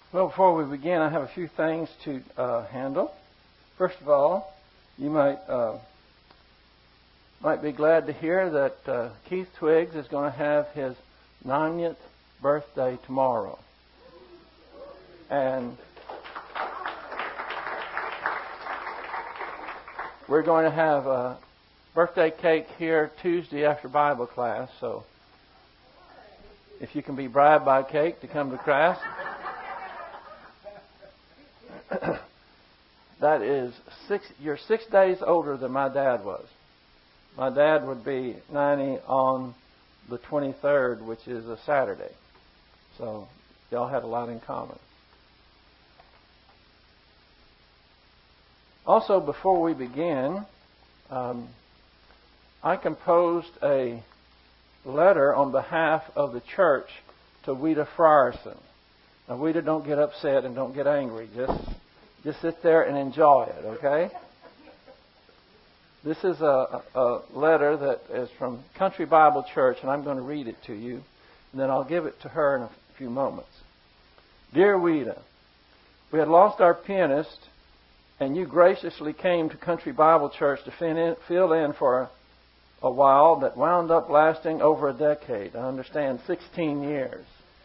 Well, before we begin, I have a few things to handle. First of all, you might be glad to hear that Keith Twiggs is going to have his 90th birthday tomorrow. And we're going to have a birthday cake here Tuesday after Bible class, so if you can be bribed by cake to come to class. That is you're 6 days older than my dad was. My dad would be 90 on the 23rd, which is a Saturday. So y'all had a lot in common. Also, before we begin, I composed a letter on behalf of the church to Weta Frierson. Now, Weta, don't get upset and don't get angry. Just sit there and enjoy it, okay? This is a letter that is from Country Bible Church, and I'm going to read it to you, and then I'll give it to her in a few moments. Dear Weta, we had lost our pianist, and you graciously came to Country Bible Church to fill in for a while that wound up lasting over a decade. I understand 16 years.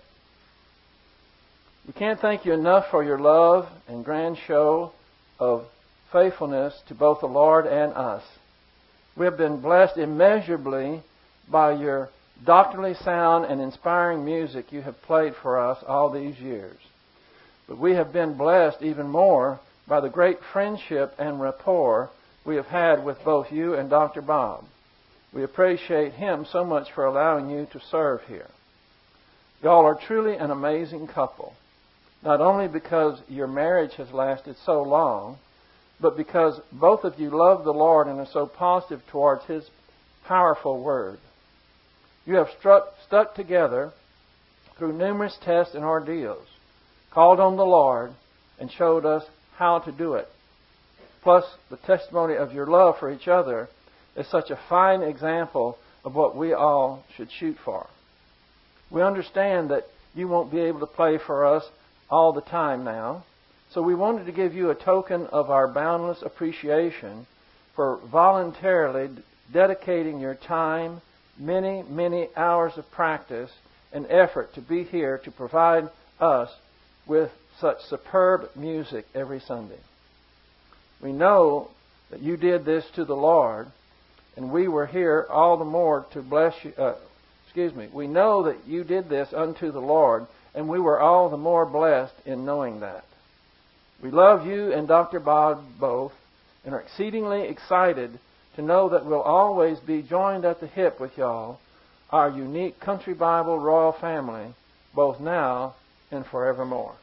We can't thank you enough for your love and grand show of faithfulness to both the Lord and us. We have been blessed immeasurably by your doctrinally sound and inspiring music you have played for us all these years. But we have been blessed even more by the great friendship and rapport we have had with both you and Dr. Bob. We appreciate him so much for allowing you to serve here. Y'all are truly an amazing couple. Not only because your marriage has lasted so long, but because both of you love the Lord and are so positive towards His powerful Word. You have stuck together through numerous tests and ordeals, called on the Lord, and showed us how to do it. Plus, the testimony of your love for each other is such a fine example of what we all should shoot for. We understand that you won't be able to play for us all the time now, so we wanted to give you a token of our boundless appreciation for voluntarily dedicating your time, many, many hours of practice and effort to be here to provide us with such superb music every Sunday. We know that you did this to the Lord, and we were here all the more to bless you. We know that you did this unto the Lord, and we were all the more blessed in knowing that. We love you and Dr. Bob both, and are exceedingly excited to know that we'll always be joined at the hip with y'all, our unique Country Bible royal family, both now and forevermore.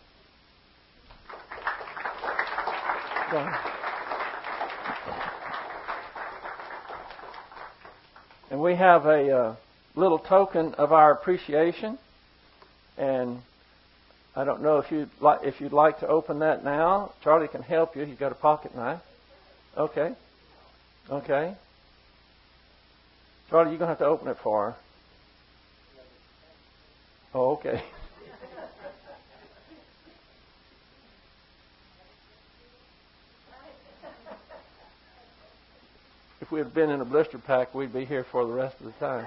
And we have a little token of our appreciation, and I don't know if you'd like to open that now. Charlie can help you. He's got a pocket knife. Okay. Charlie, you're going to have to open it for her. Oh, okay. If we had been in a blister pack, we'd be here for the rest of the time.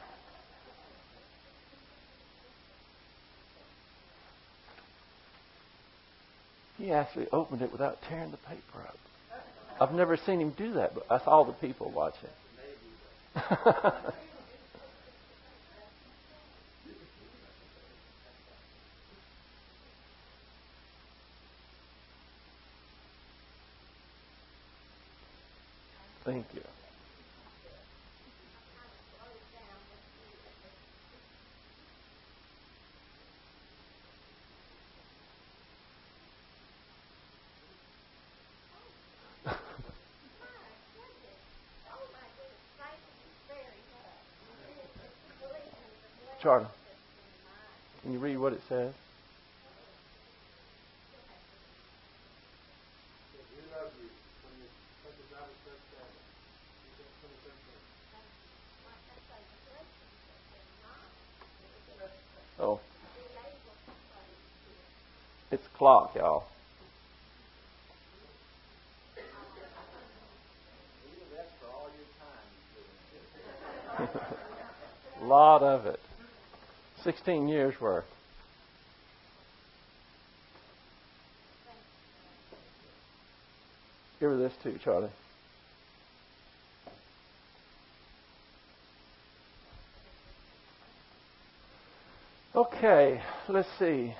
He actually opened it without tearing the paper up. I've never seen him do that, but that's all the people watching. Thank you. Charlie, can you read what it says? clock, y'all. A lot of it. 16 years worth. Give her this too, Charlie. Okay, let's see.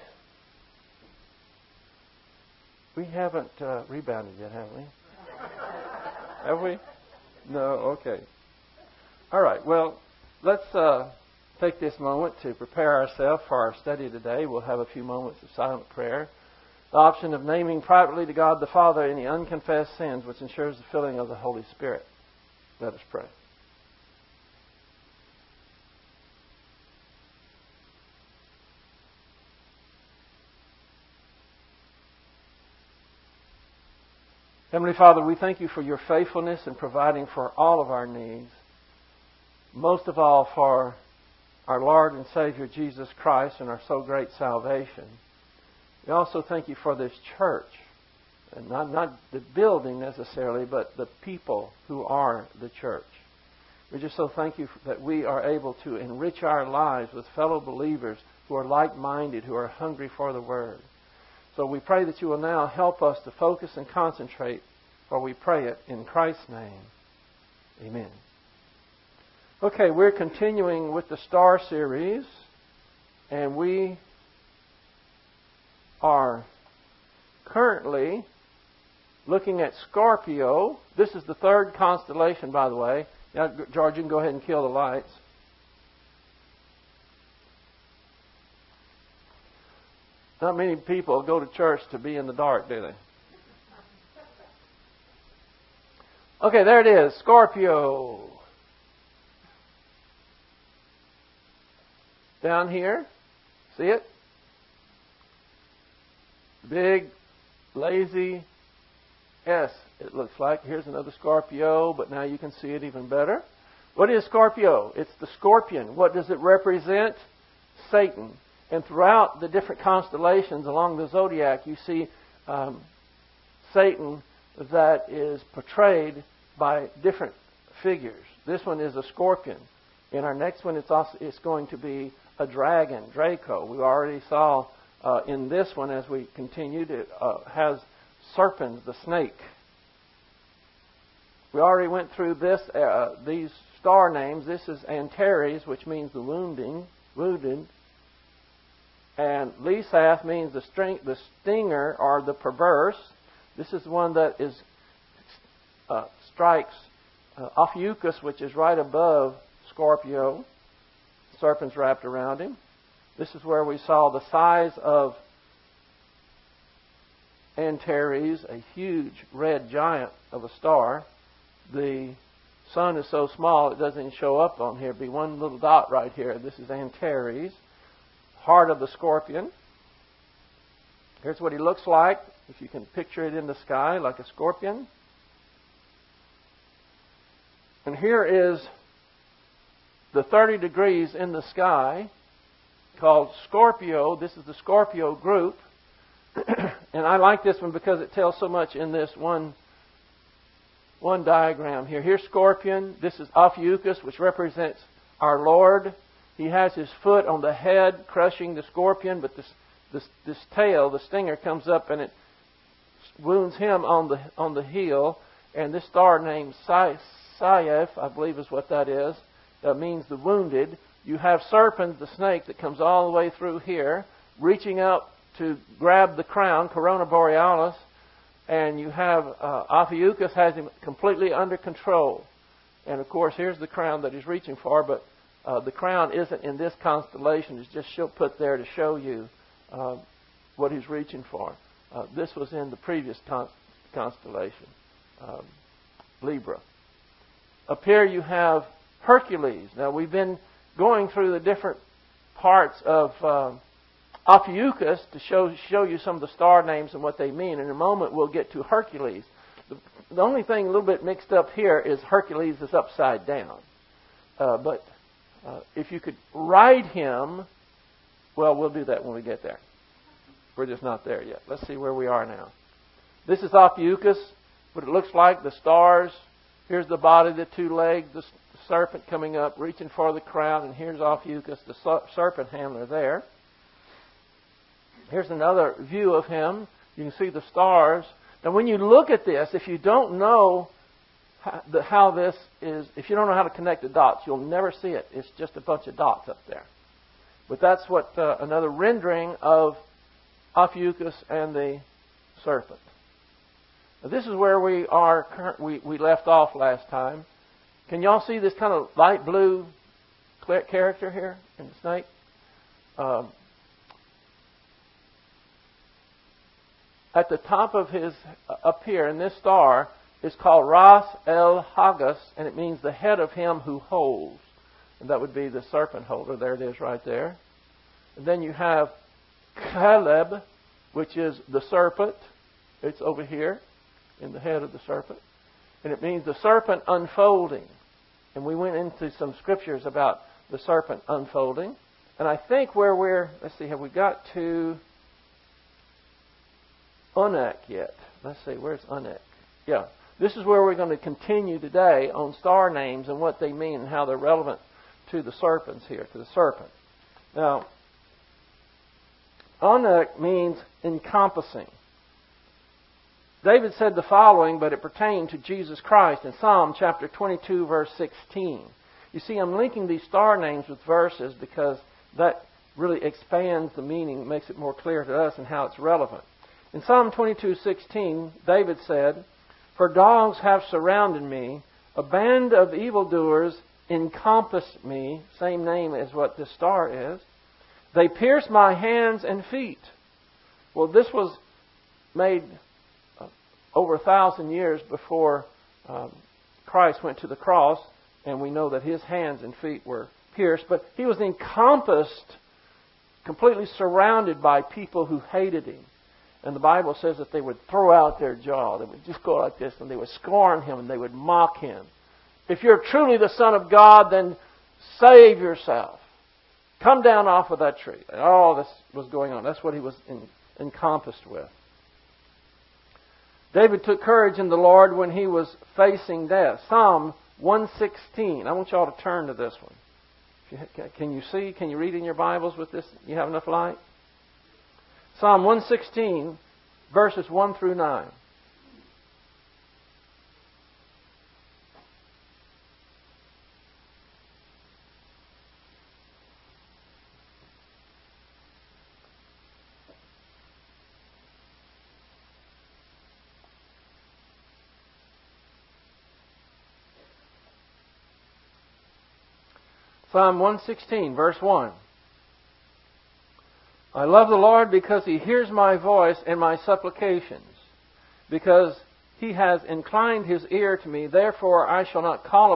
We haven't rebounded yet, have we? Have we? No, okay. All right, well, let's take this moment to prepare ourselves for our study today. We'll have a few moments of silent prayer. The option of naming privately to God the Father any unconfessed sins, which ensures the filling of the Holy Spirit. Let us pray. Heavenly Father, we thank you for your faithfulness in providing for all of our needs. Most of all for our Lord and Savior Jesus Christ and our so great salvation. We also thank you for this church. And not the building necessarily, but the people who are the church. We just so thank you that we are able to enrich our lives with fellow believers who are like-minded, who are hungry for the Word. So we pray that you will now help us to focus and concentrate, for we pray it in Christ's name. Amen. Okay, we're continuing with the Star Series, and we are currently looking at Scorpio. This is the third constellation, by the way. Now, George, you can go ahead and kill the lights. Not many people go to church to be in the dark, do they? Okay, there it is, Scorpio. Down here, see it? Big, lazy S, it looks like. Here's another Scorpio, but now you can see it even better. What is Scorpio? It's the scorpion. What does it represent? Satan. And throughout the different constellations along the zodiac, you see Satan that is portrayed by different figures. This one is a scorpion. In our next one, it's going to be a dragon, Draco. We already saw in this one, as we continued, it has serpent, the snake. We already went through these star names. This is Antares, which means the wounded. And Lisath means the stinger or the perverse. This is one that strikes Ophiuchus, which is right above Scorpio. Serpents wrapped around him. This is where we saw the size of Antares, a huge red giant of a star. The sun is so small it doesn't even show up on here. It'd be one little dot right here. This is Antares, heart of the scorpion. Here's what he looks like, if you can picture it in the sky like a scorpion. And here is the 30 degrees in the sky called Scorpio. This is the Scorpio group. And I like this one because it tells so much in this one diagram here. Here's Scorpion. This is Ophiuchus, which represents our Lord. He has his foot on the head, crushing the scorpion, but this tail, the stinger, comes up and it wounds him on the heel. And this star named Saiph, I believe is what that is. That means the wounded. You have Serpent, the snake, that comes all the way through here, reaching out to grab the crown, Corona Borealis. And you have Ophiuchus has him completely under control. And of course, here's the crown that he's reaching for, but the crown isn't in this constellation. It's just put there to show you what he's reaching for. This was in the previous constellation, Libra. Up here you have Hercules. Now, we've been going through the different parts of Ophiuchus to show you some of the star names and what they mean. In a moment, we'll get to Hercules. The only thing a little bit mixed up here is Hercules is upside down. But if you could ride him, well, we'll do that when we get there. We're just not there yet. Let's see where we are now. This is Ophiuchus, what it looks like, the stars. Here's the body, the two legs, the serpent coming up, reaching for the crown, and here's Ophiuchus, the serpent handler there. Here's another view of him. You can see the stars. Now, when you look at this, if you don't know how this is, if you don't know how to connect the dots, you'll never see it. It's just a bunch of dots up there. But that's what another rendering of Ophiuchus and the serpent. Now, this is where we are. We left off last time. Can y'all see this kind of light blue character here in the snake? At the top of his, up here in this star, is called Ras El Haggis, and it means the head of him who holds. And that would be the serpent holder. There it is right there. And then you have Caleb, which is the serpent. It's over here in the head of the serpent. And it means the serpent unfolding. And we went into some scriptures about the serpent unfolding. And I think let's see, have we got to Anak yet? Let's see, where's Anak? Yeah. This is where we're going to continue today on star names and what they mean and how they're relevant to the serpents here, to the serpent. Now, Anak means encompassing. David said the following, but it pertained to Jesus Christ in Psalm chapter 22, verse 16. You see, I'm linking these star names with verses because that really expands the meaning, makes it more clear to us and how it's relevant. In Psalm 22:16, David said, "For dogs have surrounded me, a band of evildoers encompassed me," same name as what this star is. "They pierced my hands and feet." Well, this was made over 1,000 years before Christ went to the cross, and we know that his hands and feet were pierced, but he was encompassed, completely surrounded by people who hated him. And the Bible says that they would throw out their jaw. They would just go like this, and they would scorn him, and they would mock him. If you're truly the Son of God, then save yourself. Come down off of that tree. And all this was going on. That's what he was encompassed with. David took courage in the Lord when he was facing death. Psalm 116. I want you all to turn to this one. Can you see? Can you read in your Bibles with this? You have enough light? Psalm 116, verses 1 through 9. Psalm 116, verse 1. "I love the Lord because He hears my voice and my supplications. Because He has inclined His ear to me, therefore I shall call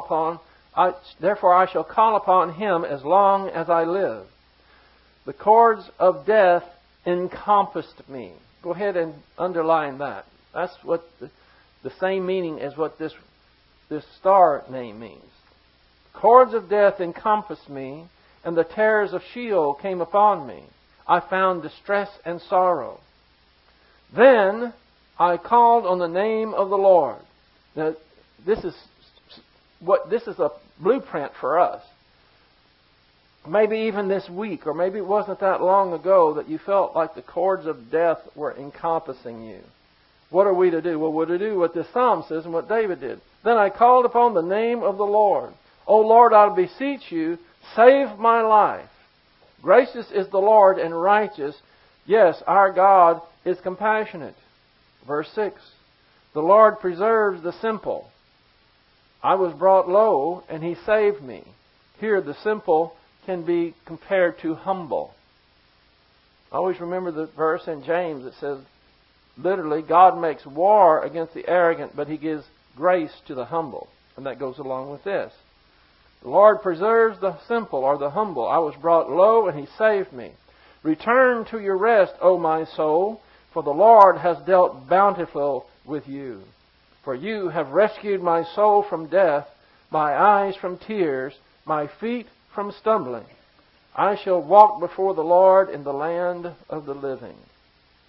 upon Him as long as I live. The cords of death encompassed me." Go ahead and underline that. That's what the same meaning as what this star name means. "Cords of death encompassed me, and the terrors of Sheol came upon me. I found distress and sorrow. Then I called on the name of the Lord." Now, this is a blueprint for us. Maybe even this week, or maybe it wasn't that long ago that you felt like the cords of death were encompassing you. What are we to do? Well, we're to do what this psalm says and what David did. "Then I called upon the name of the Lord. O Lord, I beseech you, save my life. Gracious is the Lord and righteous. Yes, our God is compassionate." Verse 6. "The Lord preserves the simple. I was brought low, and He saved me." Here, the simple can be compared to humble. I always remember the verse in James that says, literally, God makes war against the arrogant, but He gives grace to the humble. And that goes along with this. "The Lord preserves the simple," or the humble. "I was brought low, and He saved me. Return to your rest, O my soul, for the Lord has dealt bountifully with you. For you have rescued my soul from death, my eyes from tears, my feet from stumbling. I shall walk before the Lord in the land of the living."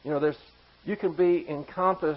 You can be encompassed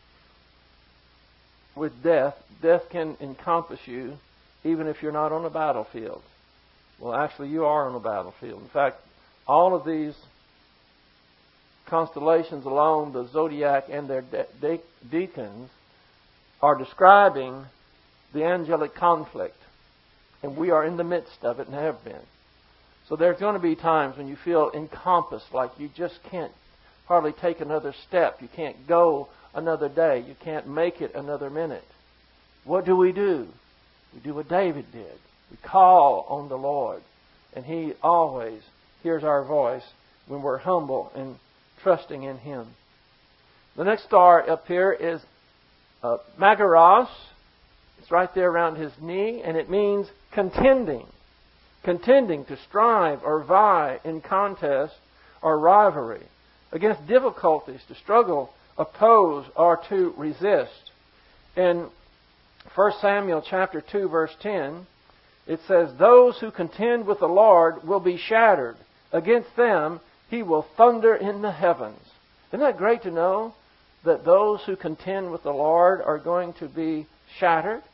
with death. Death can encompass you even if you're not on a battlefield. Well, actually, you are on a battlefield. In fact, all of these constellations along the zodiac and their deacons are describing the angelic conflict. And we are in the midst of it and have been. So there's going to be times when you feel encompassed, like you just can't hardly take another step. You can't go another day. You can't make it another minute. What do? We do what David did. We call on the Lord. And He always hears our voice when we're humble and trusting in Him. The next star up here is Magaros. It's right there around his knee, and it means contending. Contending, to strive or vie in contest or rivalry. Against difficulties, to struggle, oppose, or to resist. In 1 Samuel chapter 2, verse 10, it says, "Those who contend with the Lord will be shattered. Against them He will thunder in the heavens." Isn't that great to know that those who contend with the Lord are going to be shattered?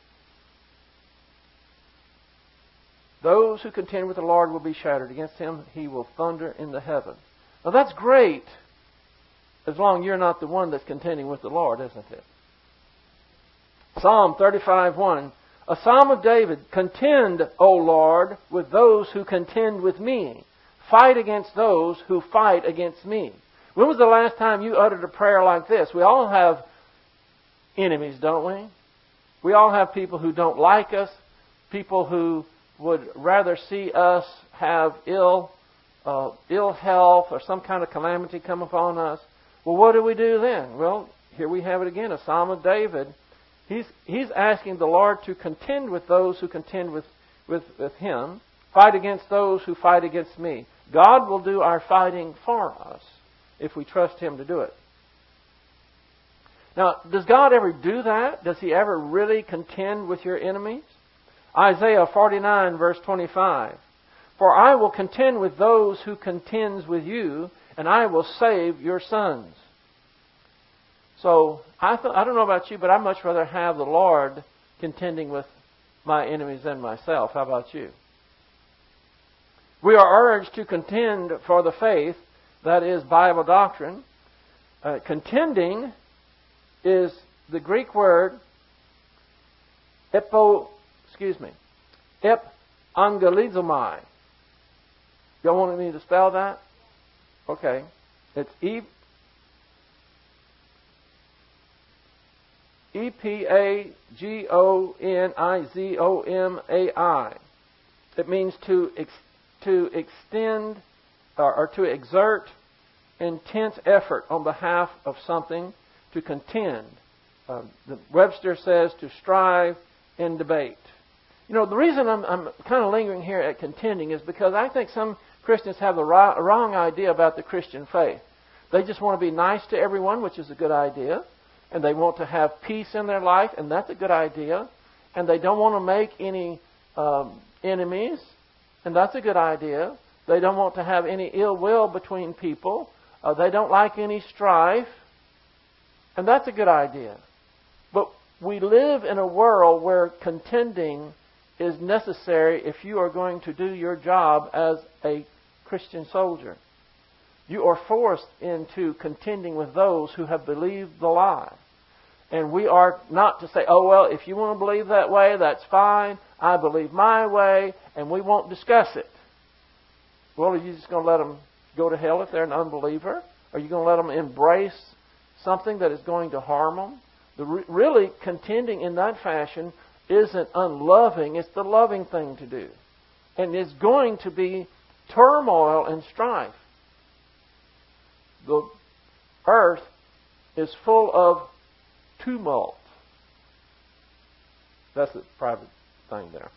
Those who contend with the Lord will be shattered. Against Him He will thunder in the heavens. Now that's great, as long as you're not the one that's contending with the Lord, isn't it? Psalm 35:1, a psalm of David. "Contend, O Lord, with those who contend with me. Fight against those who fight against me." When was the last time you uttered a prayer like this? We all have enemies, don't we? We all have people who don't like us, people who would rather see us have ill health or some kind of calamity come upon us. Well, what do we do then? Well, here we have it again, a psalm of David. He's asking the Lord to contend with those who contend with Him, fight against those who fight against me. God will do our fighting for us if we trust Him to do it. Now, does God ever do that? Does He ever really contend with your enemies? Isaiah 49, verse 25. "For I will contend with those who contends with you, and I will save your sons." So, I don't know about you, but I'd much rather have the Lord contending with my enemies than myself. How about you? We are urged to contend for the faith, that is Bible doctrine. Contending is the Greek word epangelizomai. Y'all want me to spell that? Okay. It's epangelizomai. It means to extend or to exert intense effort on behalf of something, to contend. The Webster says to strive and debate. You know, the reason I'm kind of lingering here at contending is because I think some Christians have the wrong idea about the Christian faith. They just want to be nice to everyone, which is a good idea. And they want to have peace in their life, and that's a good idea. And they don't want to make any enemies, and that's a good idea. They don't want to have any ill will between people. They don't like any strife, and that's a good idea. But we live in a world where contending is necessary if you are going to do your job as a Christian soldier. You are forced into contending with those who have believed the lie. And we are not to say, "Oh, well, if you want to believe that way, that's fine. I believe my way, and we won't discuss it." Well, are you just going to let them go to hell if they're an unbeliever? Are you going to let them embrace something that is going to harm them? Really, contending in that fashion isn't unloving. It's the loving thing to do. And it's going to be turmoil and strife. The earth is full of tumult. That's a private thing there.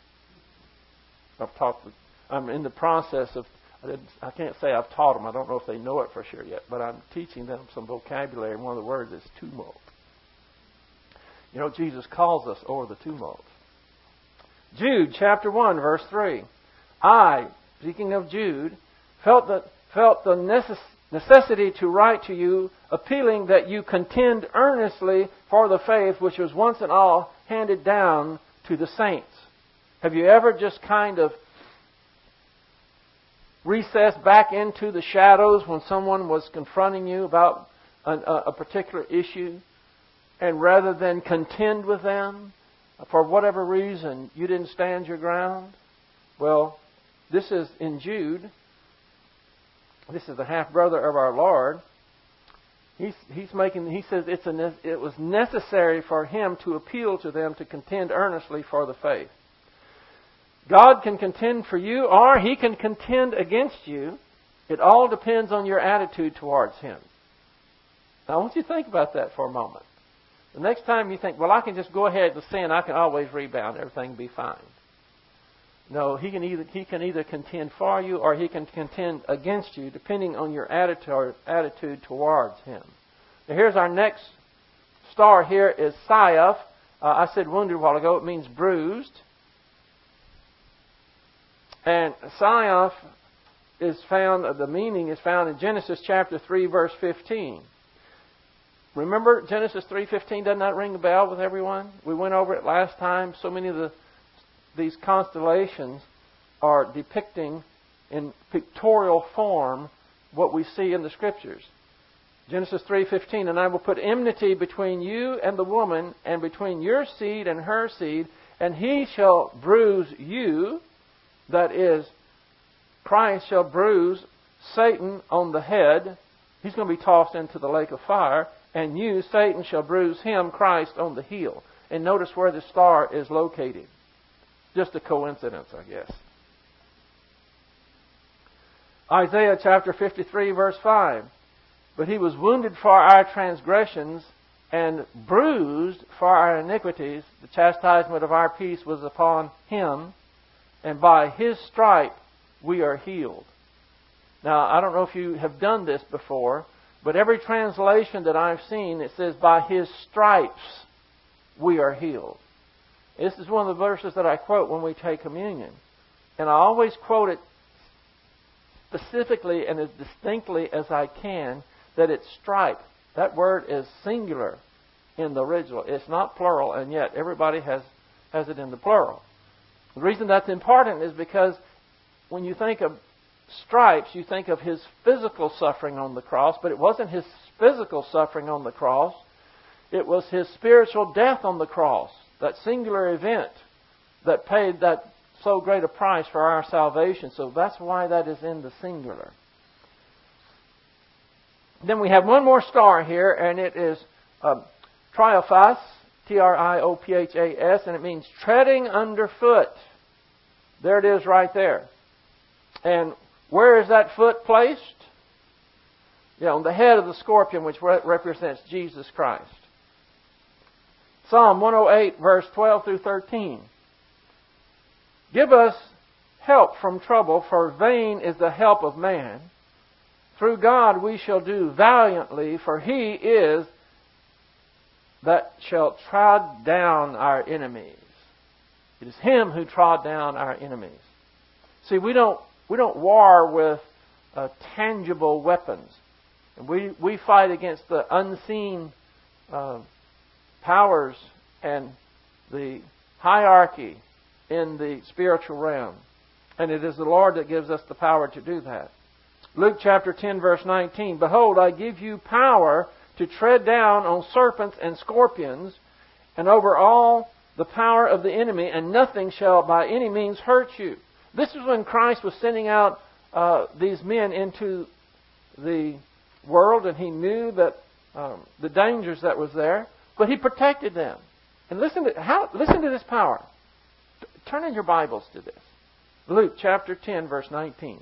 I'm in the process of, I can't say I've taught them. I don't know if they know it for sure yet, but I'm teaching them some vocabulary. One of the words is tumult. You know, Jesus calls us over the tumult. Jude chapter 1, verse 3. I, speaking of Jude, felt the necessity to write to you, appealing that you contend earnestly for the faith which was once and all handed down to the saints. Have you ever just kind of recessed back into the shadows when someone was confronting you about a particular issue, and rather than contend with them, for whatever reason, you didn't stand your ground? Well, this is in Jude. This is the half-brother of our Lord. He says it was necessary for him to appeal to them to contend earnestly for the faith. God can contend for you, or He can contend against you. It all depends on your attitude towards Him. Now, I want you to think about that for a moment. The next time you think, well, I can just go ahead and sin, I can always rebound, everything will be fine. No, He can either contend for you or He can contend against you, depending on your attitude towards Him. Now, here's our next star here is Sapphira. I said wounded a while ago. It means bruised. And Sapphira is found, the meaning is found in Genesis chapter 3, verse 15. Remember Genesis 3:15? Doesn't that ring a bell with everyone? We went over it last time. So many of these constellations are depicting in pictorial form what we see in the Scriptures. Genesis 3:15, and I will put enmity between you and the woman, and between your seed and her seed, and he shall bruise you. That is, Christ shall bruise Satan on the head. He's going to be tossed into the lake of fire. And you, Satan, shall bruise him, Christ, on the heel. And notice where the star is located. Just a coincidence, I guess. Isaiah chapter 53, verse 5. But He was wounded for our transgressions and bruised for our iniquities. The chastisement of our peace was upon Him, and by His stripe we are healed. Now, I don't know if you have done this before, but every translation that I've seen, it says, by His stripes we are healed. This is one of the verses that I quote when we take communion. And I always quote it specifically and as distinctly as I can, that it's stripe. That word is singular in the original. It's not plural, and yet everybody has it in the plural. The reason that's important is because when you think of stripes, you think of His physical suffering on the cross, but it wasn't His physical suffering on the cross. It was His spiritual death on the cross, that singular event that paid that so great a price for our salvation. So that's why that is in the singular. Then we have one more star here, and it is Triophas, Triophas, and it means treading underfoot. There it is right there. And where is that foot placed? On the head of the scorpion, which represents Jesus Christ. Psalm 108, verse 12 through 13. Give us help from trouble, for vain is the help of man. Through God we shall do valiantly, for He is that shall trod down our enemies. It is Him who trod down our enemies. See, we don't war with tangible weapons. And we fight against the unseen powers and the hierarchy in the spiritual realm. And it is the Lord that gives us the power to do that. Luke chapter 10, verse 19. Behold, I give you power to tread down on serpents and scorpions, and over all the power of the enemy, and nothing shall by any means hurt you. This is when Christ was sending out these men into the world, and He knew that the dangers that was there, but He protected them. And listen to this power. Turn in your Bibles to this. Luke chapter 10, verse 19.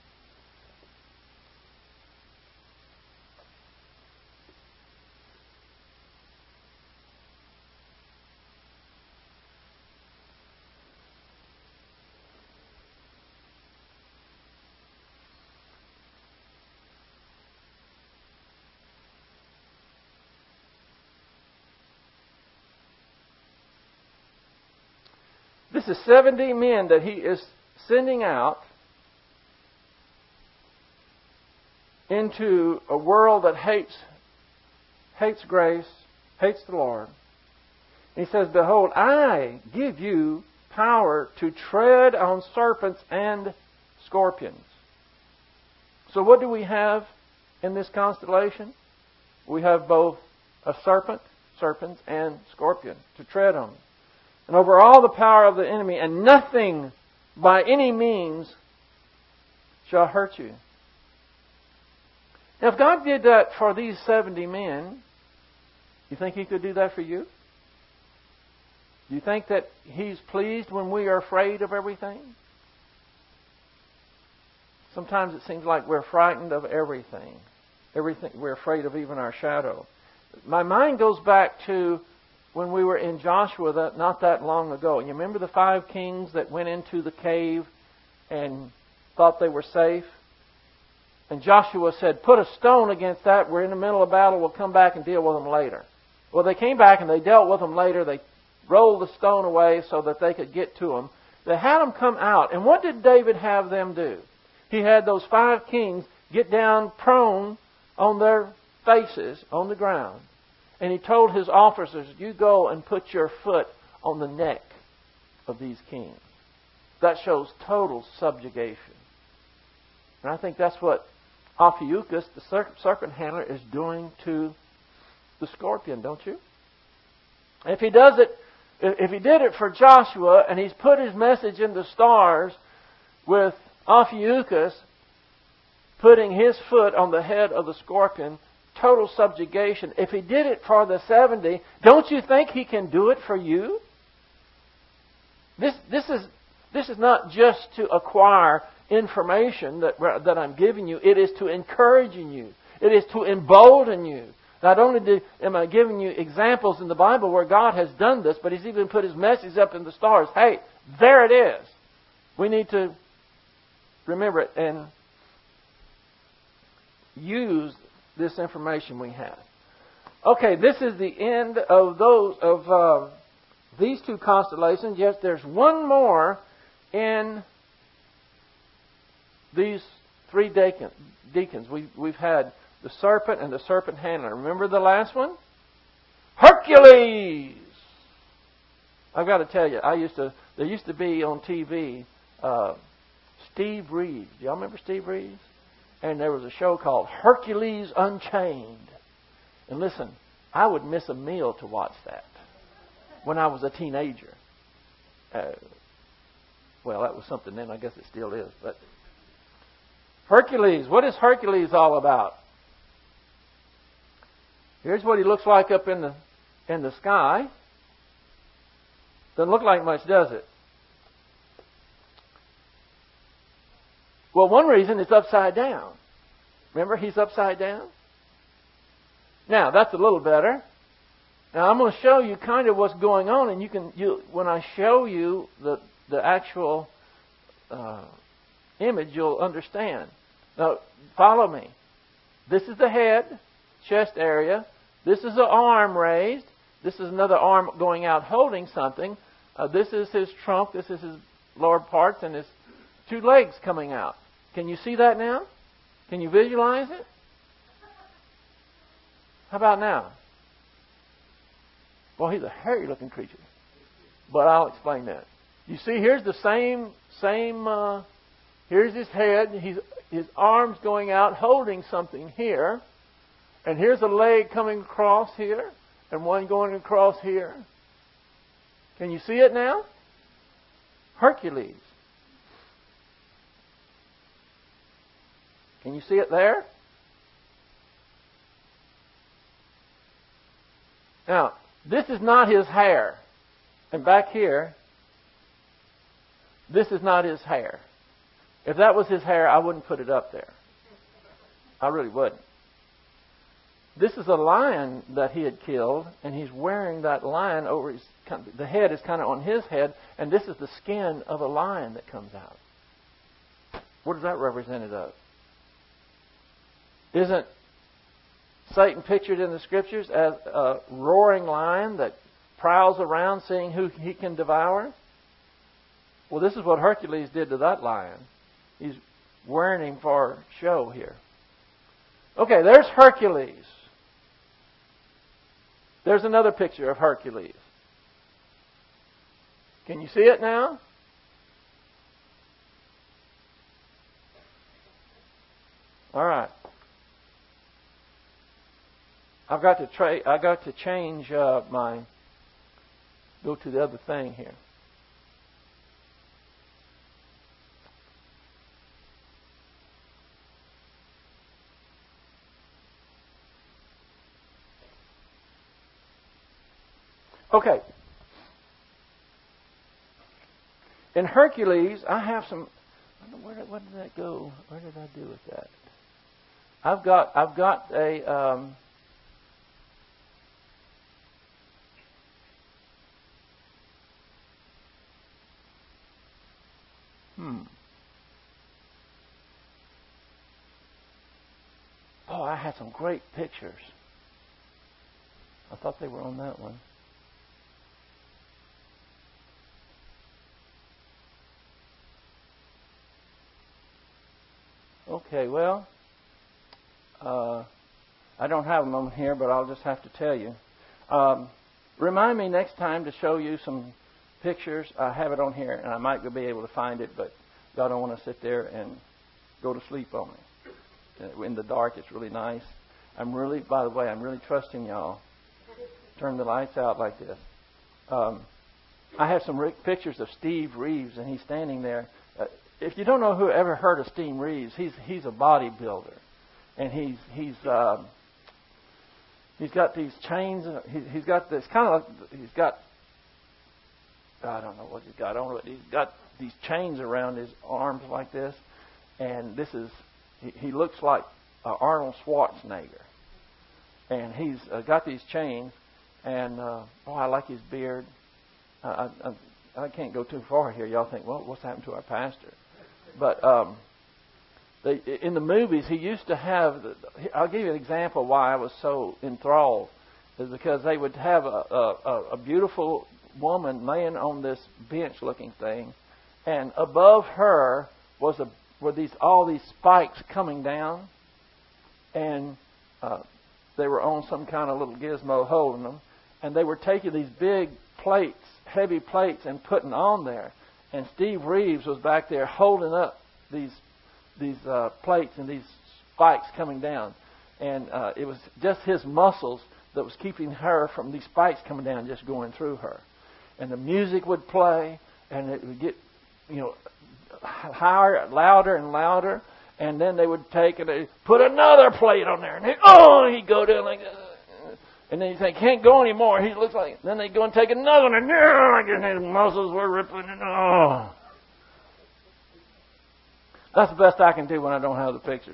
This is 70 men that He is sending out into a world that hates grace, hates the Lord. He says, behold, I give you power to tread on serpents and scorpions. So what do we have in this constellation? We have both a serpents, and scorpion to tread on. And over all the power of the enemy, and nothing by any means shall hurt you. Now, if God did that for these 70 men, you think He could do that for you? Do you think that He's pleased when we are afraid of everything? Sometimes it seems like we're frightened of everything. We're afraid of even our shadow. My mind goes back to when we were in Joshua not that long ago. You remember the 5 kings that went into the cave and thought they were safe? And Joshua said, put a stone against that. We're in the middle of battle. We'll come back and deal with them later. Well, they came back and they dealt with them later. They rolled the stone away so that they could get to them. They had them come out. And what did David have them do? He had those 5 kings get down prone on their faces on the ground. And he told his officers, you go and put your foot on the neck of these kings. That shows total subjugation. And I think that's what Ophiuchus, the serpent handler, is doing to the scorpion, don't you? If he does it, if he did it for Joshua and he's put his message in the stars with Ophiuchus putting his foot on the head of the scorpion, total subjugation. If he did it for the 70, don't you think he can do it for you? This is not just to acquire information that I'm giving you. It is to encourage you. It is to embolden you. Not only am I giving you examples in the Bible where God has done this, but He's even put His message up in the stars. Hey, there it is. We need to remember it and use this information we have. Okay, this is the end of these 2 constellations. Yes, there's one more in these 3 deacons. We've had the serpent and the serpent handler. Remember the last one? Hercules! I've got to tell you, there used to be on TV Steve Reeves. Do y'all remember Steve Reeves? And there was a show called Hercules Unchained. And listen, I would miss a meal to watch that when I was a teenager. Well, that was something then. I guess it still is. But Hercules, what is Hercules all about? Here's what he looks like up in the sky. Doesn't look like much, does it? Well, one reason it's upside down. Remember, he's upside down? Now, that's a little better. Now, I'm going to show you kind of what's going on, and when I show you the actual image, you'll understand. Now, follow me. This is the head, chest area. This is the arm raised. This is another arm going out holding something. This is his trunk. This is his lower parts and his 2 legs coming out. Can you see that now? Can you visualize it? How about now? Well, he's a hairy-looking creature. But I'll explain that. You see, here's the same. Here's his head. His arms going out, holding something here. And here's a leg coming across here, and one going across here. Can you see it now? Hercules. Can you see it there? Now, this is not his hair. And back here, this is not his hair. If that was his hair, I wouldn't put it up there. I really wouldn't. This is a lion that he had killed, and he's wearing that lion over his... The head is kind of on his head, and this is the skin of a lion that comes out. What is that represented of? Isn't Satan pictured in the Scriptures as a roaring lion that prowls around seeing who he can devour? Well, this is what Hercules did to that lion. He's wearing him for show here. Okay, there's Hercules. There's another picture of Hercules. Can you see it now? All right. I got to change my. Go to the other thing here. Okay. In Hercules, I have some. Where did that go? Where did I do with that? I've got a. Oh, I had some great pictures. I thought they were on that one. Okay, well, I don't have them on here, but I'll just have to tell you. Remind me next time to show you some pictures. I have it on here, and I might be able to find it, but y'all don't want to sit there and go to sleep on me. In the dark, it's really nice. By the way, I'm really trusting y'all. Turn the lights out like this. I have some pictures of Steve Reeves, and he's standing there. If you don't know who ever heard of Steve Reeves, he's a bodybuilder, and he's got these chains. He's got this kind of. He's got. I don't know what he's got on, but he's got these chains around his arms like this, and this is. He looks like Arnold Schwarzenegger, and he's got these chains, and I like his beard. I can't go too far here. Y'all think, well, what's happened to our pastor? But in the movies, he used to have. I'll give you an example why I was so enthralled, is because they would have a beautiful woman laying on this bench-looking thing, and above her were all these spikes coming down, and they were on some kind of little gizmo holding them, and they were taking these big plates, heavy plates, and putting on there. And Steve Reeves was back there holding up these plates and these spikes coming down. And it was just his muscles that was keeping her from these spikes coming down, just going through her. And the music would play, and it would get, higher, louder and louder. And then they would take and they put another plate on there, and he'd go down like that. And then you think, can't go anymore. He looks like. Then they go and take another one, and his muscles were ripping. And that's the best I can do when I don't have the pictures.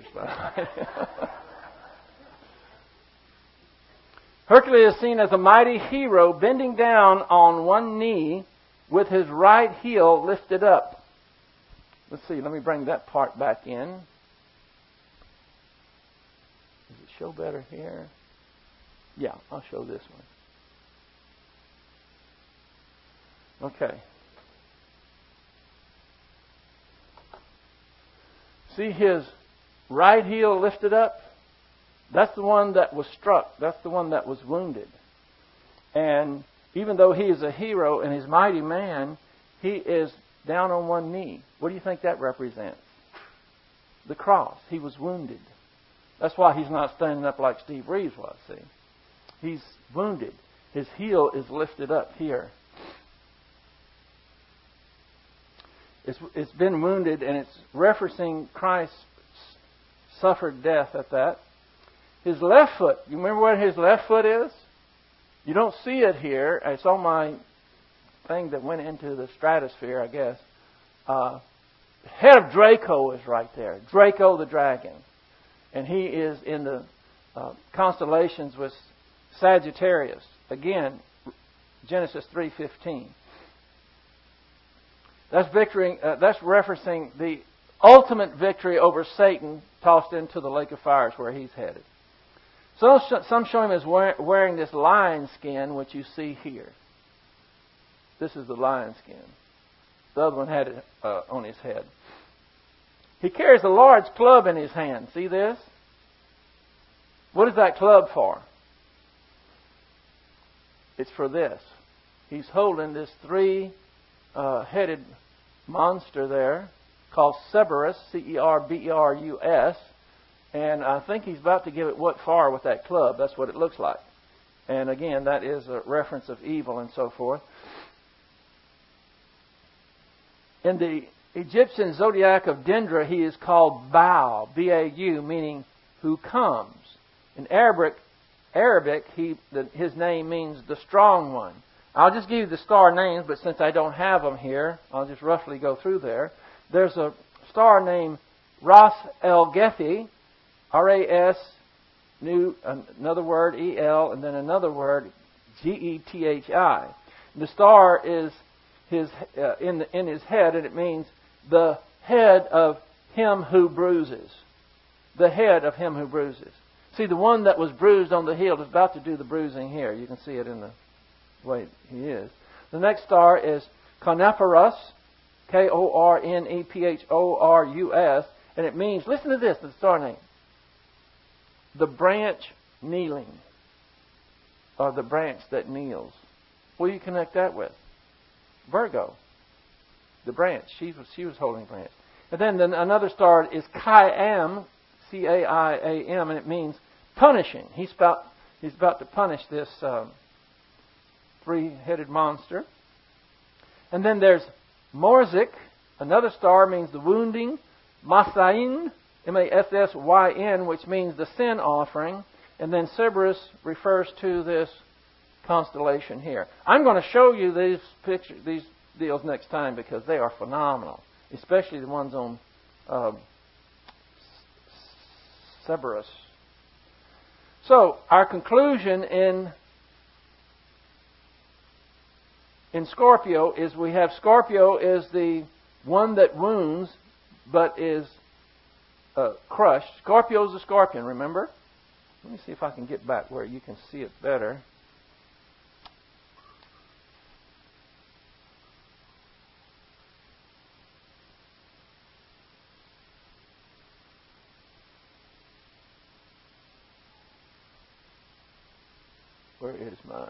Hercules is seen as a mighty hero bending down on one knee with his right heel lifted up. Let's see. Let me bring that part back in. Does it show better here? Yeah, I'll show this one. Okay. See his right heel lifted up? That's the one that was struck. That's the one that was wounded. And even though he is a hero and he's a mighty man, he is down on one knee. What do you think that represents? The cross. He was wounded. That's why he's not standing up like Steve Reeves was, see? He's wounded. His heel is lifted up here. It's been wounded, and it's referencing Christ suffered death at that. His left foot, you remember where his left foot is? You don't see it here. It's on my thing that went into the stratosphere, I guess. Head of Draco is right there. Draco the dragon. And he is in the constellations with Sagittarius. Again, Genesis 3:15. That's victory. That's referencing the ultimate victory over Satan, tossed into the lake of fire, is where he's headed. So some show him as wearing this lion skin, which you see here. This is the lion skin. The other one had it on his head. He carries a large club in his hand. See this? What is that club for? It's for this. He's holding this three-headed monster there called Cerberus, Cerberus, and I think he's about to give it what for with that club. That's what it looks like. And again, that is a reference of evil and so forth. In the Egyptian zodiac of Dendra, he is called Bau, B-A-U, meaning who comes. In Arabic, his name means the strong one. I'll just give you the star names, but since I don't have them here, I'll just roughly go through there. There's a star named Ras El Gethi, R-A-S, another word, E-L, and then another word, G-E-T-H-I. The star is in his head, and it means the head of him who bruises. The head of him who bruises. See, the one that was bruised on the heel is about to do the bruising here. You can see it in the way he is. The next star is Kornephoros, Kornephoros, and it means, listen to this, the star name, the branch kneeling, or the branch that kneels. What do you connect that with? Virgo, the branch. She was holding a branch. And then another star is Chi-Am, C-A-I-A-M, and it means punishing. He's about to punish this three-headed monster. And then there's Morzik. Another star means the wounding. Masayn, M-A-S-S-Y-N, which means the sin offering. And then Cerberus refers to this constellation here. I'm going to show you these deals next time because they are phenomenal, especially the ones on Cerberus. So, our conclusion in Scorpio is we have Scorpio is the one that wounds but is crushed. Scorpio is a scorpion, remember? Let me see if I can get back where you can see it better. Where is mine?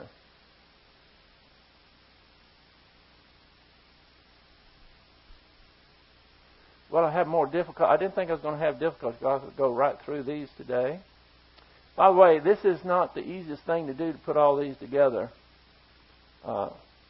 Well, I have more difficult. I didn't think I was going to have difficulty. I could go right through these today. By the way, this is not the easiest thing to do to put all these together. It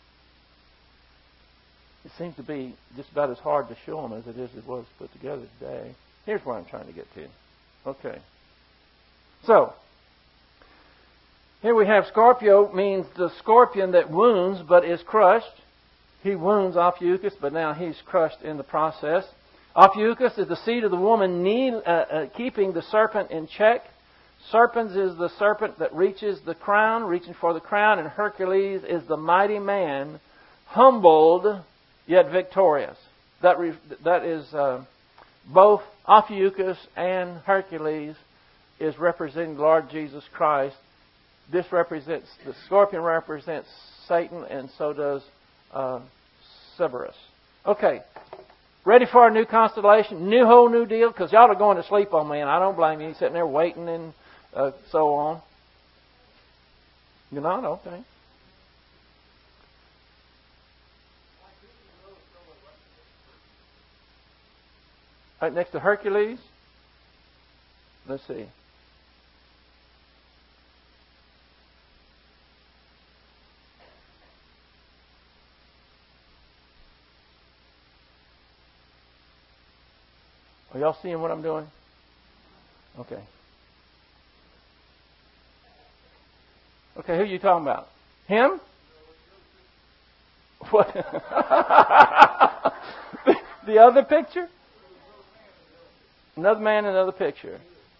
seems to be just about as hard to show them as it was to put together today. Here's where I'm trying to get to. Okay. So, here we have Scorpio means the scorpion that wounds but is crushed. He wounds Ophiuchus, but now he's crushed in the process. Ophiuchus is the seed of the woman keeping the serpent in check. Serpens is the serpent that reaching for the crown, and Hercules is the mighty man, humbled yet victorious. That is both Ophiuchus and Hercules is representing the Lord Jesus Christ. The scorpion represents Satan, and so does Cerberus. Okay, ready for a new constellation, whole new deal, because y'all are going to sleep on me, and I don't blame you. You're sitting there waiting and so on. You're not? Okay. Right next to Hercules. Let's see. Are y'all seeing what I'm doing? Okay. Okay, who are you talking about? Him? What? The other picture? Another man, another picture.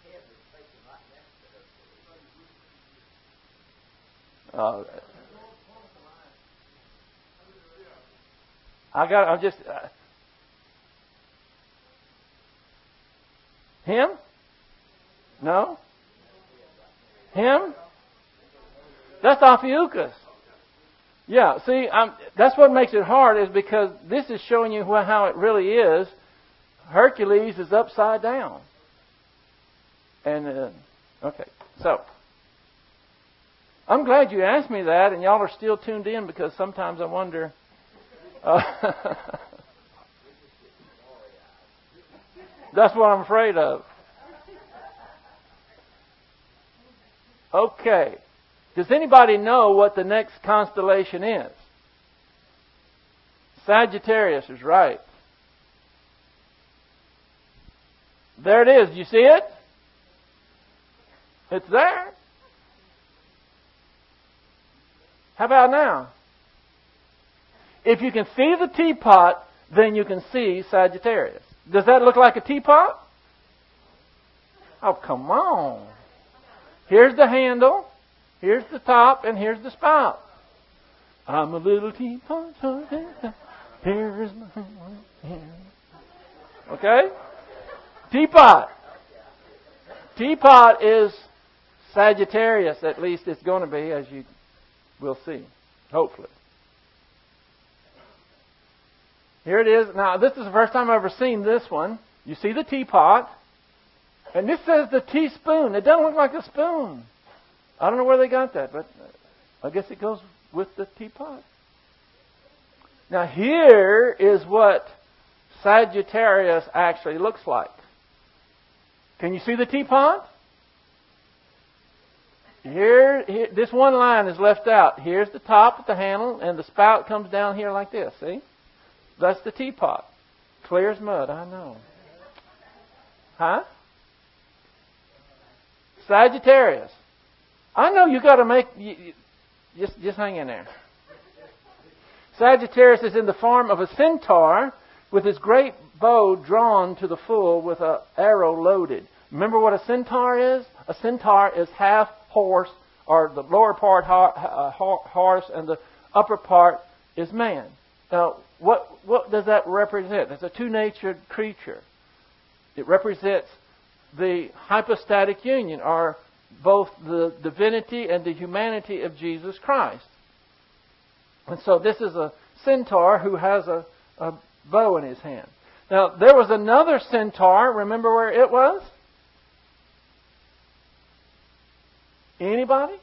Him? No? Him? That's Ophiuchus. Yeah, see, that's what makes it hard, is because this is showing you how it really is. Hercules is upside down. And Okay, so I'm glad you asked me that, and y'all are still tuned in because sometimes I wonder. That's what I'm afraid of. Okay. Does anybody know what the next constellation is? Sagittarius is right. There it is. Do you see it? It's there. How about now? If you can see the teapot, then you can see Sagittarius. Does that look like a teapot? Oh, come on. Here's the handle, here's the top, and here's the spout. I'm a little teapot. Here is my hand. Okay? Teapot. Teapot is Sagittarius, at least it's going to be, as you will see. Hopefully. Here it is. Now, this is the first time I've ever seen this one. You see the teapot. And this says the teaspoon. It doesn't look like a spoon. I don't know where they got that, but I guess it goes with the teapot. Now, here is what Sagittarius actually looks like. Can you see the teapot? Here, this one line is left out. Here's the top at the handle, and the spout comes down here like this. See? That's the teapot. Clear as mud, I know. Huh? Sagittarius. I know you got to make... Just hang in there. Sagittarius is in the form of a centaur with his great bow drawn to the full with an arrow loaded. Remember what a centaur is? A centaur is half horse, or the lower part horse and the upper part is man. Now, what does that represent? It's a two-natured creature. It represents the hypostatic union, or both the divinity and the humanity of Jesus Christ. And so this is a centaur who has a bow in his hand. Now, there was another centaur. Remember where it was? Anybody?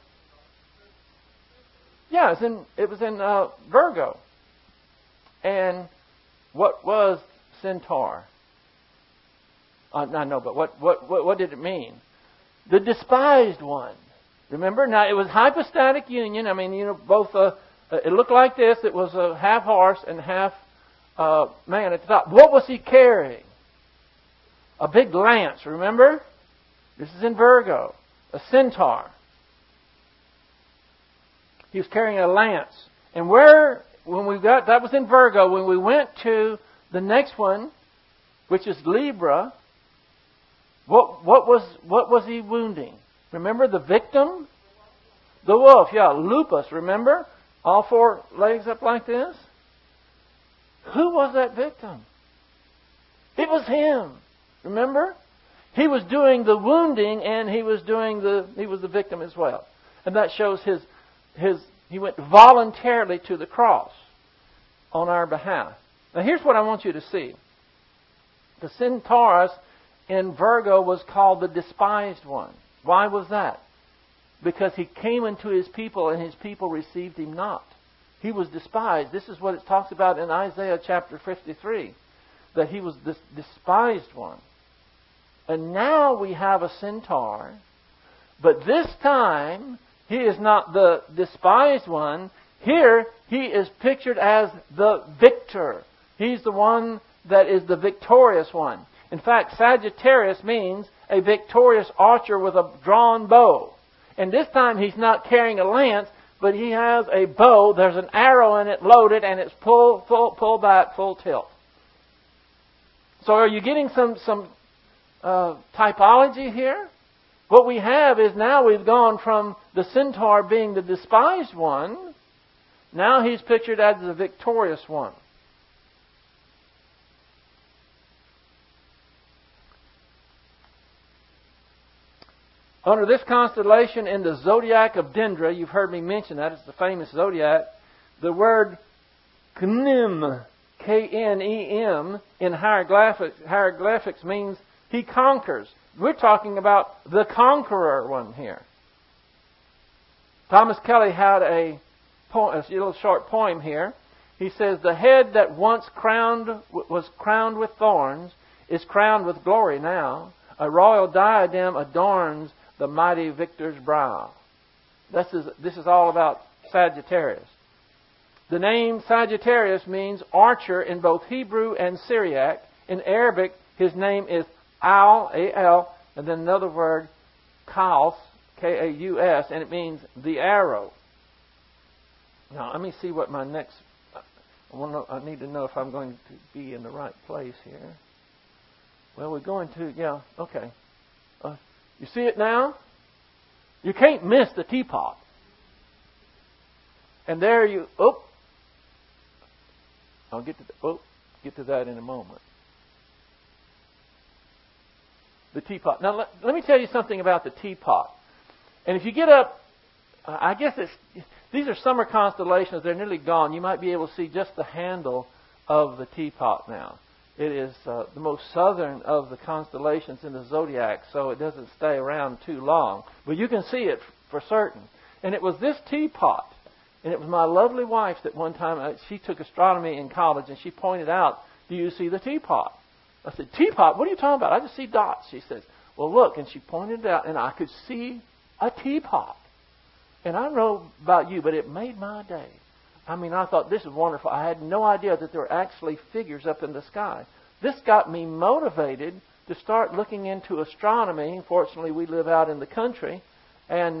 Yeah, it was in Virgo. And what was centaur? I know, but what did it mean? The despised one. Remember? Now, it was hypostatic union. I mean, both. It looked like this. It was a half horse and half man at the top. What was he carrying? A big lance. Remember? This is in Virgo. A centaur. He was carrying a lance. And that was in Virgo. When we went to the next one, which is Libra, what was he wounding? Remember the victim? The wolf, yeah, lupus, remember? All four legs up like this. Who was that victim? It was him. Remember? He was doing the wounding, and he was the victim as well. And that shows he went voluntarily to the cross on our behalf. Now here's what I want you to see. The centaurus in Virgo was called the despised one. Why was that? Because he came into his people and his people received him not. He was despised. This is what it talks about in Isaiah chapter 53. That he was this despised one. And now we have a centaur. But this time, he is not the despised one. Here, he is pictured as the victor. He's the one that is the victorious one. In fact, Sagittarius means a victorious archer with a drawn bow. And this time he's not carrying a lance, but he has a bow. There's an arrow in it loaded, and it's pull back, full tilt. So are you getting some typology here? What we have is now we've gone from the centaur being the despised one. Now he's pictured as the victorious one. Under this constellation in the zodiac of Dendra, you've heard me mention that, it's the famous zodiac, the word Knem, K-N-E-M, in hieroglyphics means he conquers. we're talking about the conqueror one here. Thomas Kelly had a little short poem here. He says, "The head that once was crowned with thorns is crowned with glory now. A royal diadem adorns the mighty victor's brow." This is all about Sagittarius. The name Sagittarius means archer in both Hebrew and Syriac. In Arabic, his name is Al, A-L, and then another word, Kaus, K-A-U-S, and it means the arrow. Now, let me see what my next... I need to know if I'm going to be in the right place here. Well, we're going to... Yeah, okay. You see it now? You can't miss the teapot. And there you... I'll get to that in a moment. The teapot. Now, let me tell you something about the teapot. And if you get up, I guess these are summer constellations. They're nearly gone. You might be able to see just the handle of the teapot now. It is the most southern of the constellations in the zodiac, so it doesn't stay around too long. But you can see it for certain. And it was this teapot. And it was my lovely wife that one time, she took astronomy in college, and she pointed out, "Do you see the teapot?" I said, "Teapot? What are you talking about? I just see dots." She says, "Well, look." And she pointed it out, and I could see a teapot. And I don't know about you, but it made my day. I mean, I thought, this is wonderful. I had no idea that there were actually figures up in the sky. This got me motivated to start looking into astronomy. Fortunately, we live out in the country, and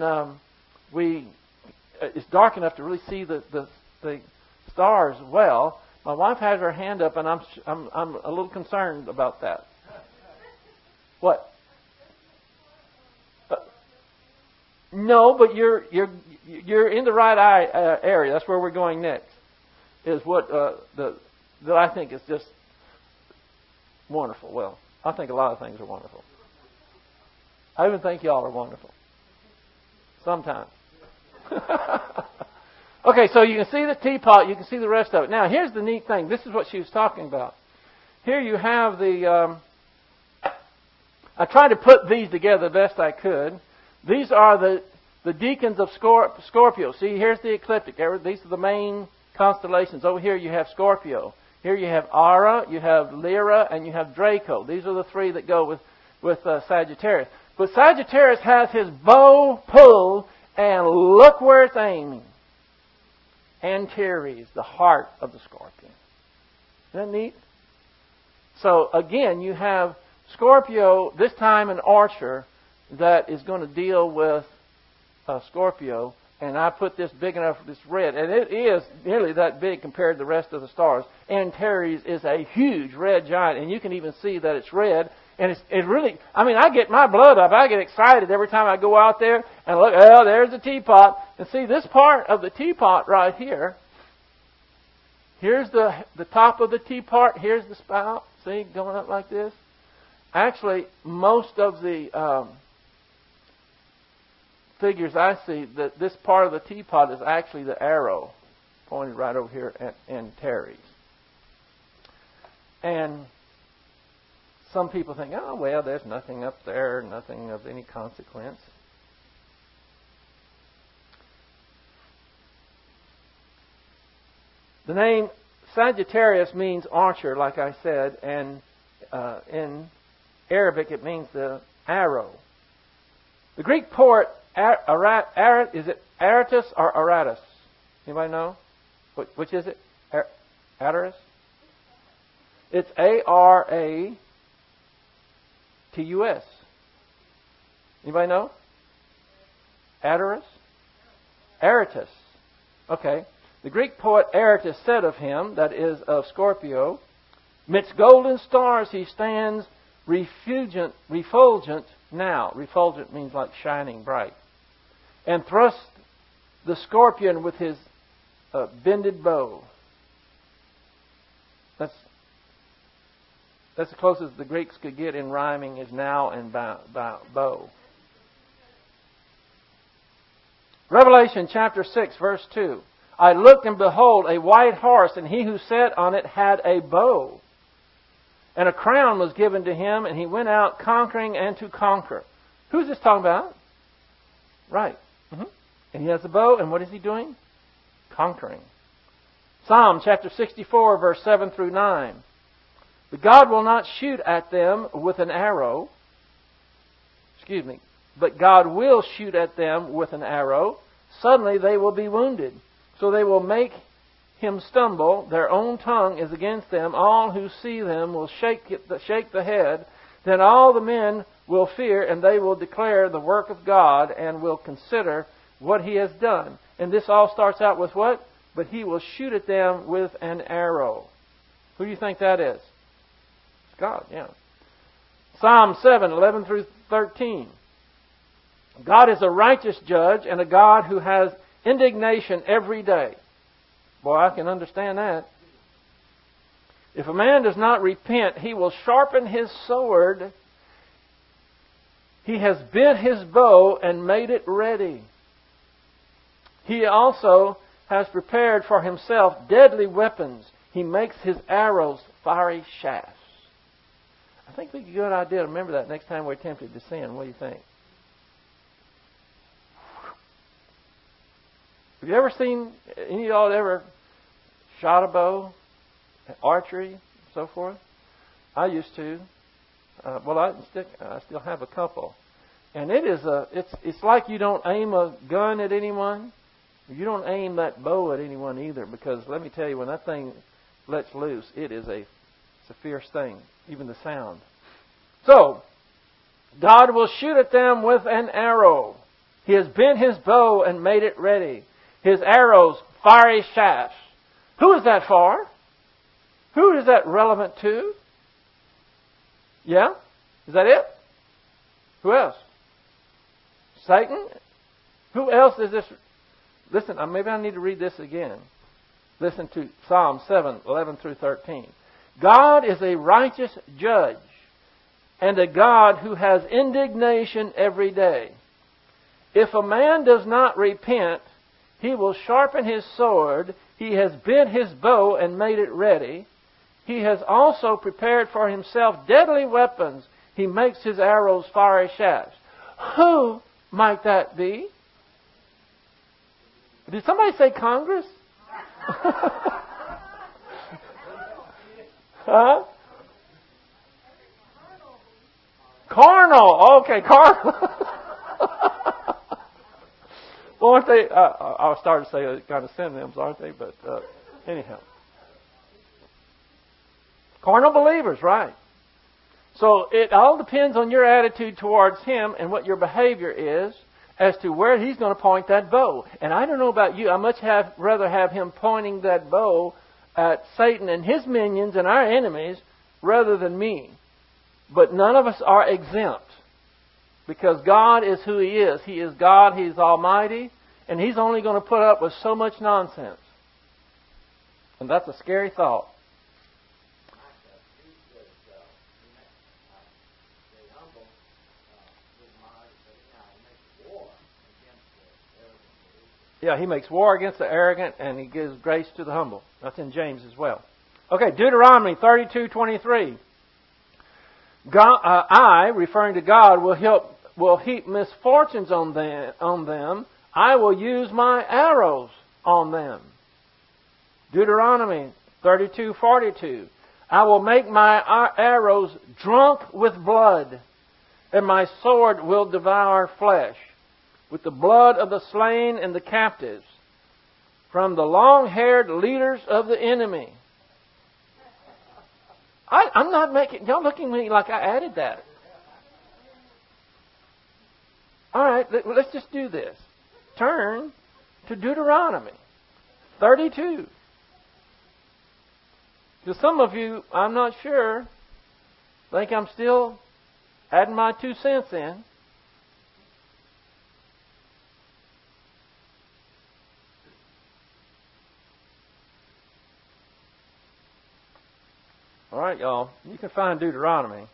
it's dark enough to really see the stars well. My wife has her hand up, and I'm a little concerned about that. What? No, but you're in the right eye area. That's where we're going next. Is what that I think is just wonderful. Well, I think a lot of things are wonderful. I even think y'all are wonderful. Sometimes. Okay, so you can see the teapot, you can see the rest of it. Now, here's the neat thing. This is what she was talking about. Here you have the... I tried to put these together the best I could. These are the deacons of Scorpio. See, here's the ecliptic. These are the main constellations. Over here you have Scorpio. Here you have Ara, you have Lyra, and you have Draco. These are the three that go with Sagittarius. But Sagittarius has his bow pulled, and look where it's aiming. Antares, the heart of the scorpion. Isn't that neat? So again, you have Scorpio, this time an archer, that is going to deal with Scorpio. And I put this big enough, this red, and it is nearly that big compared to the rest of the stars. Antares is a huge red giant, and you can even see that it's red. And it really, I mean, I get my blood up. I get excited every time I go out there and look, oh, there's the teapot. And see, this part of the teapot right here, here's the top of the teapot, here's the spout, see, going up like this. Actually, most of the figures I see, that this part of the teapot is actually the arrow pointed right over here at Antares. And some people think, oh, well, there's nothing up there, nothing of any consequence. The name Sagittarius means archer, like I said, and in Arabic it means the arrow. The Greek poet, is it Aratus or Aratus? Anybody know? Which is it? Aratus? It's A-R-A-T-U-S. Anybody know? Aratus? Aratus. Okay. The Greek poet Aratus said of him, that is of Scorpio, midst golden stars he stands refulgent now. Refulgent means like shining bright. And thrust the scorpion with his bended bow. That's the closest the Greeks could get in rhyming is now and bow. Revelation chapter 6, verse 2. I looked and behold a white horse, and he who sat on it had a bow. And a crown was given to him, and he went out conquering and to conquer. Who's this talking about? Right. And he has a bow, and what is he doing? Conquering. Psalm chapter 64, verse 7 through 9. But God will not shoot at them with an arrow. But God will shoot at them with an arrow. Suddenly they will be wounded. So they will make him stumble. Their own tongue is against them. All who see them will shake the head. Then all the men will fear, and they will declare the work of God and will consider what he has done. And this all starts out with what? But he will shoot at them with an arrow. Who do you think that is? It's God, yeah. Psalm 7, 11 through 13. God is a righteous judge and a God who has indignation every day. Boy, I can understand that. If a man does not repent, he will sharpen his sword. He has bent his bow and made it ready. He also has prepared for himself deadly weapons. He makes his arrows fiery shafts. I think it's a good idea to remember that next time we're tempted to sin. What do you think? Have you ever seen, any of y'all ever shot a bow, archery, so forth? I used to. I still have a couple. And it's like you don't aim a gun at anyone. You don't aim that bow at anyone either, because let me tell you, when that thing lets loose, it's a fierce thing, even the sound. So, God will shoot at them with an arrow. He has bent his bow and made it ready. His arrows, fiery shafts. Who is that for? Who is that relevant to? Yeah? Is that it? Who else? Satan? Who else is this? Listen, maybe I need to read this again. Listen to Psalm 7, 11 through 13. God is a righteous judge and a God who has indignation every day. If a man does not repent, he will sharpen his sword. He has bent his bow and made it ready. He has also prepared for himself deadly weapons. He makes his arrows fiery shafts. Who might that be? Did somebody say Congress? Huh? Carnal. Okay, carnal. Well, aren't they? I was starting to say kind of synonyms, aren't they? But anyhow. Carnal believers, right. So it all depends on your attitude towards him and what your behavior is as to where he's going to point that bow. And I don't know about you, I much rather have him pointing that bow at Satan and his minions and our enemies rather than me. But none of us are exempt, because God is who he is. He is God, he's almighty, and he's only going to put up with so much nonsense. And that's a scary thought. Yeah, he makes war against the arrogant, and he gives grace to the humble. That's in James as well. Okay, Deuteronomy 32:23. I, referring to God, will heap misfortunes on them. I will use my arrows on them. Deuteronomy 32:42. I will make my arrows drunk with blood, and my sword will devour flesh, with the blood of the slain and the captives, from the long-haired leaders of the enemy. I'm not making... Y'all looking at me like I added that. All right, let's just do this. Turn to Deuteronomy 32. Because some of you, I'm not sure, think I'm still adding my 2 cents in. All right, y'all. You can find Deuteronomy.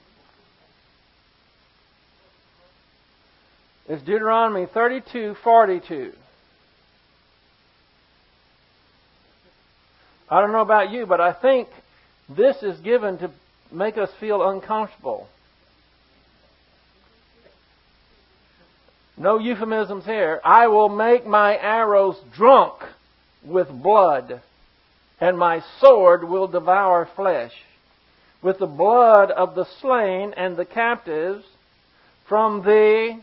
It's Deuteronomy 32:42. I don't know about you, but I think this is given make us feel uncomfortable. No euphemisms here. I will make my arrows drunk with blood, and my sword will devour flesh. With the blood of the slain and the captives from the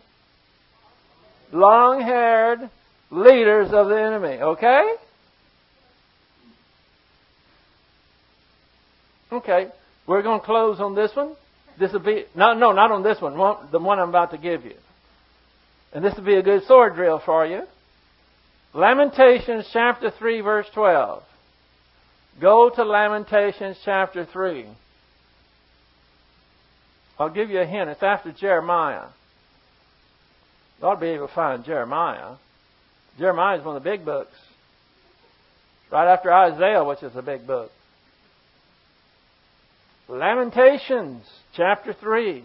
long-haired leaders of the enemy. Okay? Okay. We're going to close on this one. This will be... No, not on this one. The one I'm about to give you. And this will be a good sword drill for you. Lamentations chapter 3, verse 12. Go to Lamentations chapter 3. I'll give you a hint. It's after Jeremiah. You ought to be able to find Jeremiah. Jeremiah is one of the big books. Right after Isaiah, which is a big book. Lamentations chapter 3.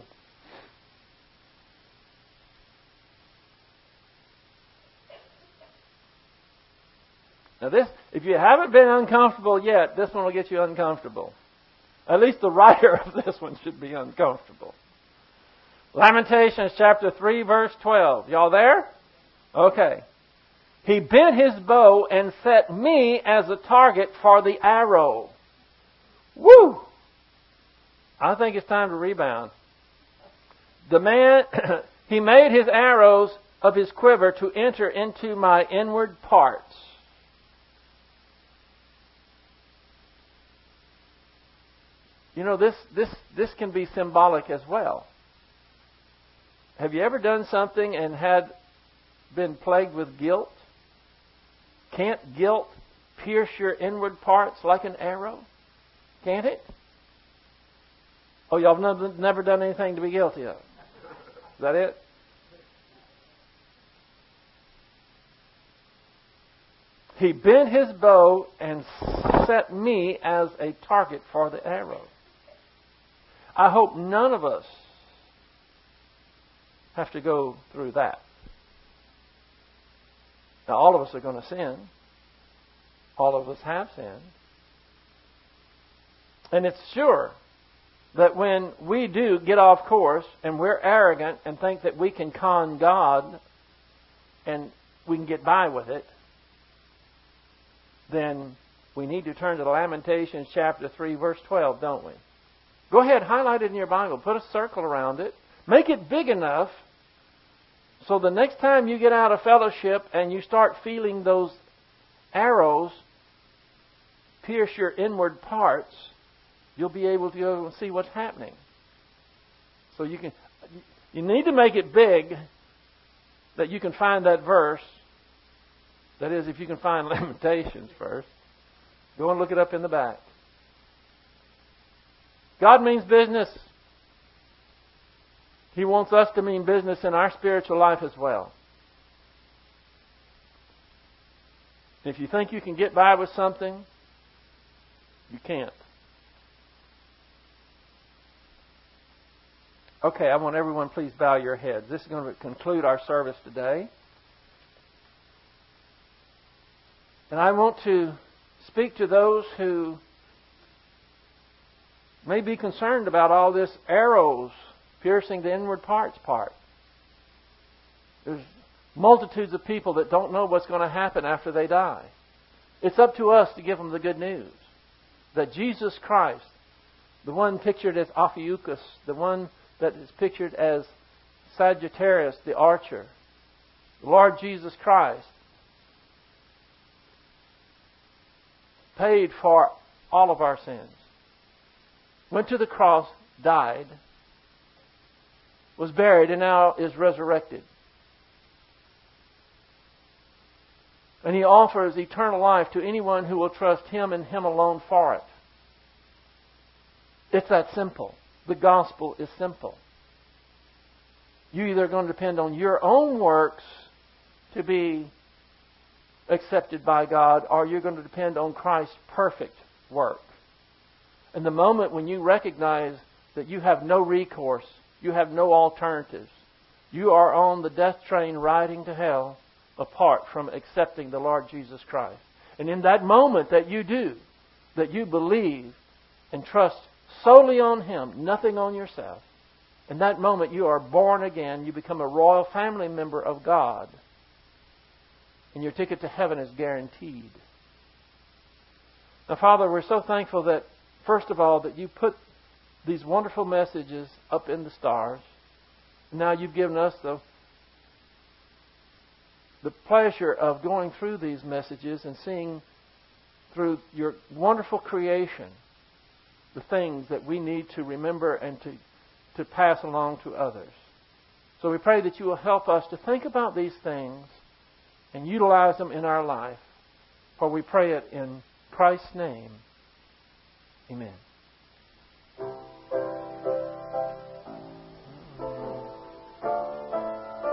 Now this, if you haven't been uncomfortable yet, this one will get you uncomfortable. At least the writer of this one should be uncomfortable. Lamentations chapter 3 verse 12. Y'all there? Okay. He bent his bow and set me as a target for the arrow. Woo! I think it's time to rebound. The man, he made his arrows of his quiver to enter into my inward parts. You know, this can be symbolic as well. Have you ever done something and had been plagued with guilt? Can't guilt pierce your inward parts like an arrow? Can't it? Oh, y'all have never done anything to be guilty of. Is that it? He bent his bow and set me as a target for the arrow. I hope none of us have to go through that. Now, all of us are going to sin. All of us have sinned. And it's sure that when we do get off course and we're arrogant and think that we can con God and we can get by with it, then we need to turn to Lamentations chapter 3 verse 12, don't we? Go ahead, highlight it in your Bible. Put a circle around it. Make it big enough so the next time you get out of fellowship and you start feeling those arrows pierce your inward parts, you'll be able to go and see what's happening. So you need to make it big that you can find that verse. That is, if you can find Lamentations first. Go and look it up in the back. God means business. He wants us to mean business in our spiritual life as well. If you think you can get by with something, you can't. Okay, I want everyone, please bow your heads. This is going to conclude our service today. And I want to speak to those who may be concerned about all this arrows piercing the inward parts part. There's multitudes of people that don't know what's going to happen after they die. It's up to us to give them the good news. That Jesus Christ, the one pictured as Ophiuchus, the one that is pictured as Sagittarius, the archer, the Lord Jesus Christ, paid for all of our sins. Went to the cross, died, was buried, and now is resurrected. And He offers eternal life to anyone who will trust Him and Him alone for it. It's that simple. The gospel is simple. You're either going to depend on your own works to be accepted by God, or you're going to depend on Christ's perfect work. And the moment when you recognize that you have no recourse, you have no alternatives, you are on the death train riding to hell apart from accepting the Lord Jesus Christ. And in that moment that you do, that you believe and trust solely on Him, nothing on yourself. In that moment, you are born again. You become a royal family member of God. And your ticket to heaven is guaranteed. Now, Father, we're so thankful that, first of all, that you put these wonderful messages up in the stars. And now you've given us the pleasure of going through these messages and seeing through your wonderful creation the things that we need to remember and to pass along to others. So we pray that you will help us to think about these things and utilize them in our life. For we pray it in Christ's name. Amen.